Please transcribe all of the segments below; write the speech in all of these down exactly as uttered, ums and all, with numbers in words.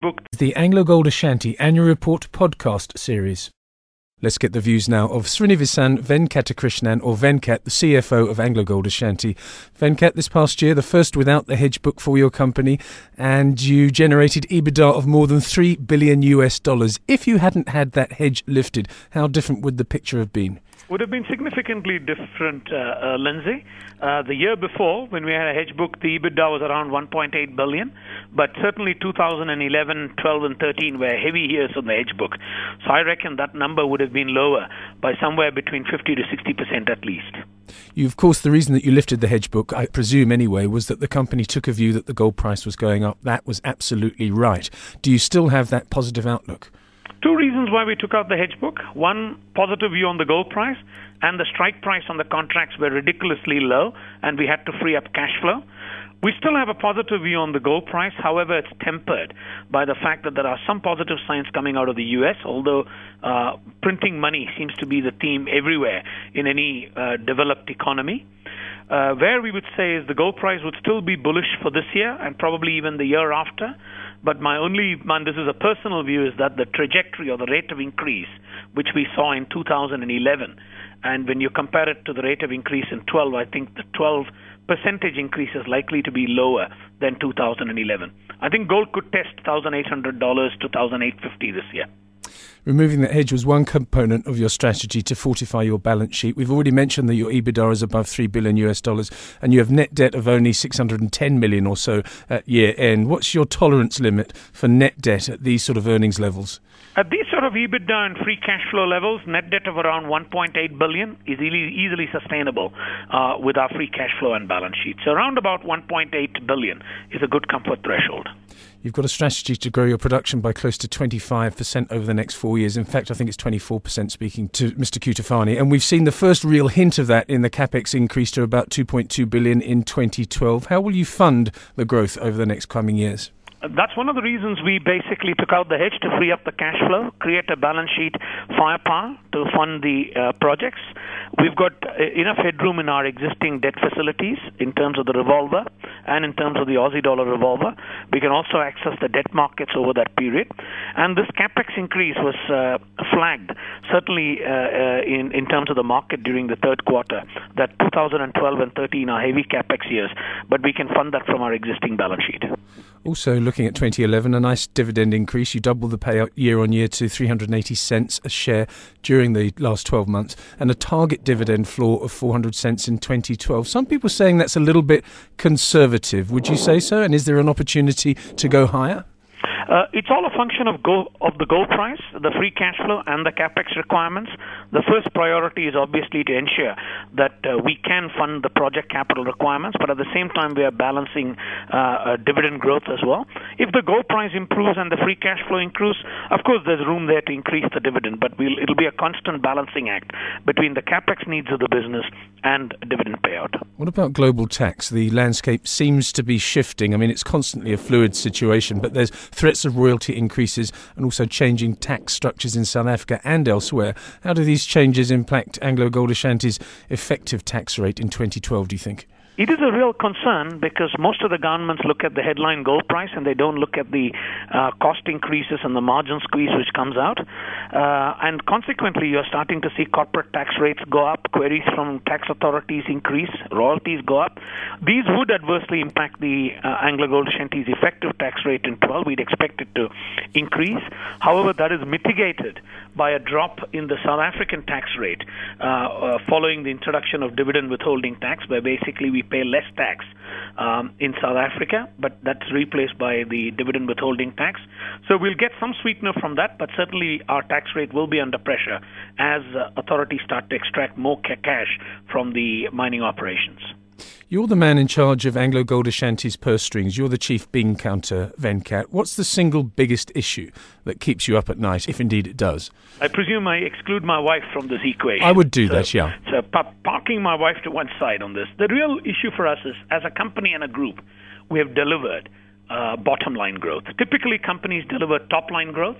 book. The AngloGold Ashanti Annual Report podcast series. Let's get the views now of Srinivasan Venkatakrishnan, or Venkat, the C F O of AngloGold Ashanti. Venkat, this past year, the first without the hedge book for your company, and you generated EBITDA of more than three billion U S dollars. If you hadn't had that hedge lifted, how different would the picture have been? Would have been significantly different, uh, uh, Lindsay. Uh, the year before, when we had a hedge book, the EBITDA was around one point eight billion, but certainly two thousand eleven, twelve, and thirteen were heavy years on the hedge book. So I reckon that number would have been lower by somewhere between fifty to sixty percent at least. You, of course, the reason that you lifted the hedge book, I presume anyway, was that the company took a view that the gold price was going up. That was absolutely right. Do you still have that positive outlook? Two reasons why we took out the hedge book. One, positive view on the gold price, and the strike price on the contracts were ridiculously low, and we had to free up cash flow. We still have a positive view on the gold price. However, it's tempered by the fact that there are some positive signs coming out of the U S, although uh, printing money seems to be the theme everywhere in any uh, developed economy. Uh, where we would say is the gold price would still be bullish for this year and probably even the year after. But my only, man, this is a personal view, is that the trajectory or the rate of increase, which we saw in two thousand eleven, and when you compare it to the rate of increase in twelve, I think the twelve percentage increase is likely to be lower than two thousand eleven. I think gold could test one thousand eight hundred dollars to one thousand eight hundred fifty dollars this year. Removing that hedge was one component of your strategy to fortify your balance sheet. We've already mentioned that your EBITDA is above three billion U S dollars and you have net debt of only six hundred ten million or so at year end. What's your tolerance limit for net debt at these sort of earnings levels? At these sort of EBITDA and free cash flow levels, net debt of around one point eight billion is easily, easily sustainable uh, with our free cash flow and balance sheet. So around about one point eight billion is a good comfort threshold. You've got a strategy to grow your production by close to twenty-five percent over the next four years. In fact, I think it's twenty-four percent, speaking to Mister Kutafani. And we've seen the first real hint of that in the capex increase to about two point two billion dollars in twenty twelve. How will you fund the growth over the next coming years? That's one of the reasons we basically took out the hedge, to free up the cash flow, create a balance sheet firepower to fund the uh, projects. We've got uh, enough headroom in our existing debt facilities in terms of the revolver and in terms of the Aussie dollar revolver. We can also access the debt markets over that period. And this capex increase was uh, flagged, certainly uh, uh, in, in terms of the market during the third quarter, that two thousand twelve and thirteen are heavy capex years, but we can fund that from our existing balance sheet. Also, looking at twenty eleven, a nice dividend increase. You doubled the payout year on year to three hundred eighty cents a share during the last twelve months, and a target dividend floor of four hundred cents in twenty twelve. Some people are saying that's a little bit conservative. Would you say so? And is there an opportunity to go higher? Uh, it's all a function of gold, of the gold price, the free cash flow, and the capex requirements. The first priority is obviously to ensure that uh, we can fund the project capital requirements, but at the same time we are balancing uh, uh, dividend growth as well. If the gold price improves and the free cash flow improves, of course there's room there to increase the dividend, but we'll, it'll be a constant balancing act between the capex needs of the business and dividend payout. What about global tax? The landscape seems to be shifting. I mean, it's constantly a fluid situation, but there's threats of royalty increases and also changing tax structures in South Africa and elsewhere. How do these changes impact AngloGold Ashanti's effective tax rate in twenty twelve, do you think? It is a real concern because most of the governments look at the headline gold price and they don't look at the uh, cost increases and the margin squeeze which comes out. Uh, and consequently, you're starting to see corporate tax rates go up, queries from tax authorities increase, royalties go up. These would adversely impact the uh, AngloGold Ashanti's effective tax rate in twelve. We'd expect it to increase. However, that is mitigated by a drop in the South African tax rate uh, uh, following the introduction of dividend withholding tax, where basically we pay less tax um, in South Africa, but that's replaced by the dividend withholding tax. So we'll get some sweetener from that, but certainly our tax rate will be under pressure as uh, authorities start to extract more ca- cash from the mining operations. You're the man in charge of AngloGold Ashanti's purse strings. You're the chief bean counter, Venkat. What's the single biggest issue that keeps you up at night, if indeed it does? I presume I exclude my wife from this equation. I would do so, that, yeah. So pa- parking my wife to one side on this. The real issue for us is, as a company and a group, we have delivered uh, bottom line growth. Typically, companies deliver top line growth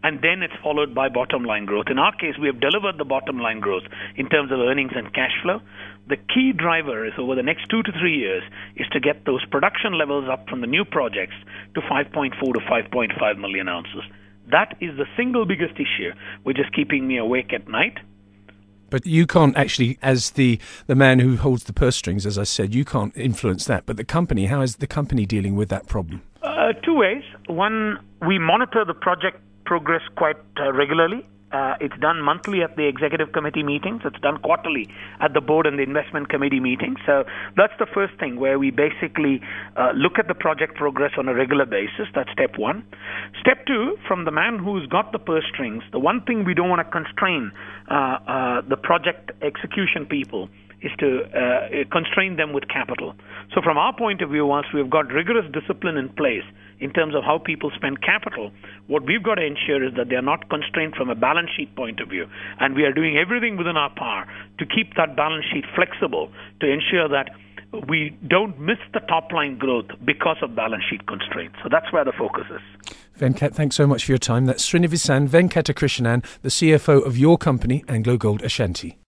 and then it's followed by bottom line growth. In our case, we have delivered the bottom line growth in terms of earnings and cash flow. The key driver is over the next two to three years is to get those production levels up from the new projects to five point four to five point five million ounces. That is the single biggest issue which is keeping me awake at night. But you can't actually, as the, the man who holds the purse strings, as I said, you can't influence that. But the company, how is the company dealing with that problem? Uh, two ways. One, we monitor the project progress quite uh, regularly. Uh, it's done monthly at the executive committee meetings. It's done quarterly at the board and the investment committee meetings. So that's the first thing, where we basically uh, look at the project progress on a regular basis. That's step one. Step two, from the man who's got the purse strings, the one thing we don't want to constrain uh, uh, the project execution people is to uh, constrain them with capital. So from our point of view, once we've got rigorous discipline in place in terms of how people spend capital, what we've got to ensure is that they're not constrained from a balance sheet point of view. And we are doing everything within our power to keep that balance sheet flexible to ensure that we don't miss the top line growth because of balance sheet constraints. So that's where the focus is. Venkat, thanks so much for your time. That's Srinivasan Venkatakrishnan, the C F O of your company, AngloGold Ashanti.